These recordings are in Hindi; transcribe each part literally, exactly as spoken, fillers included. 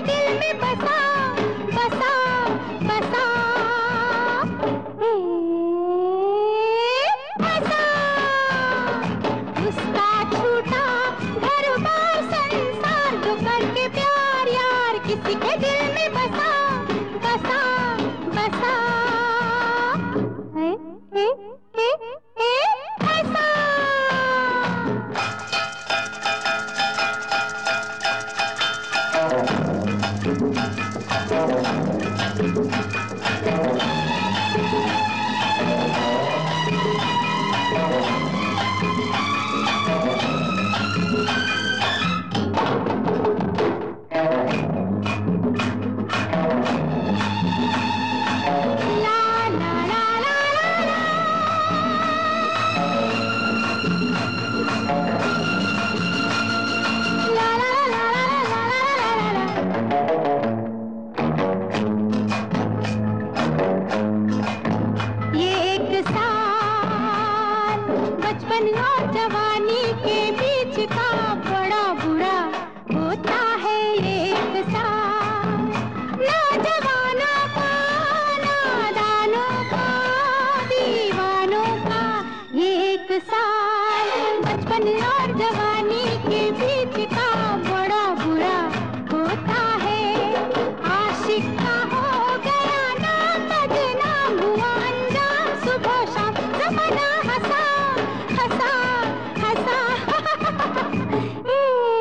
दिल में बसा बसा बसा ए, बसा। उसका छूटा घर बार संसार जो करके प्यार यार किसी के दिल में बसा बसा बसा ए, ए, ए, ए, बसा। बचपन और जवानी के बीच का बड़ा बुरा होता है एक साल। नौजवानों का, नादानों का, दीवानों का ये एक साल। बचपन और जवानी के बीच का बड़ा बुरा होता है। आशिक का हो गया ना बदनाम हुआ अंजाम सुबह शाम ज़माना हंसा हंसा हंसा ए,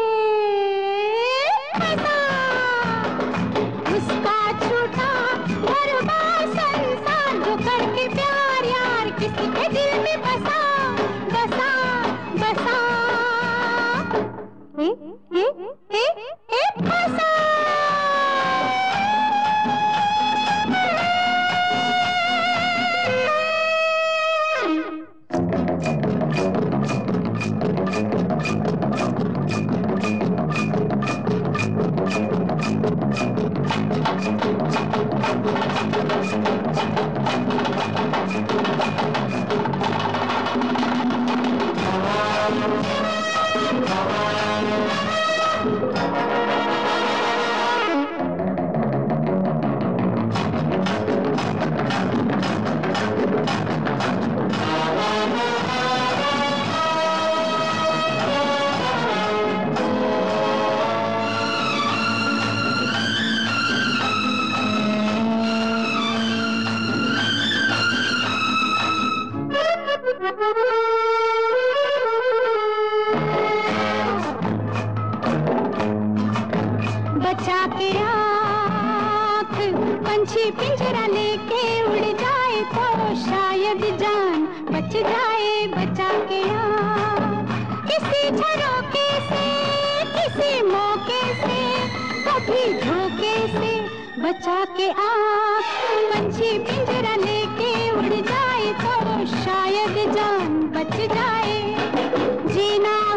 हंसा। उसका छूटा घर बार संसार जो करके प्यार यार किसी के दिल में बसा बसा बसा ए, ए, ए, ए, बसा। बचा के आँख पंछी पिंजरा लेके उड़ जाए तो शायद जान बच जाए। बचा के आँख किसी झरोके से किसी मौके से कभी धोखे से। बचा के आँख पंछी पिंजरा लेके उड़ जाए तो शायद जान बच जाए। जीना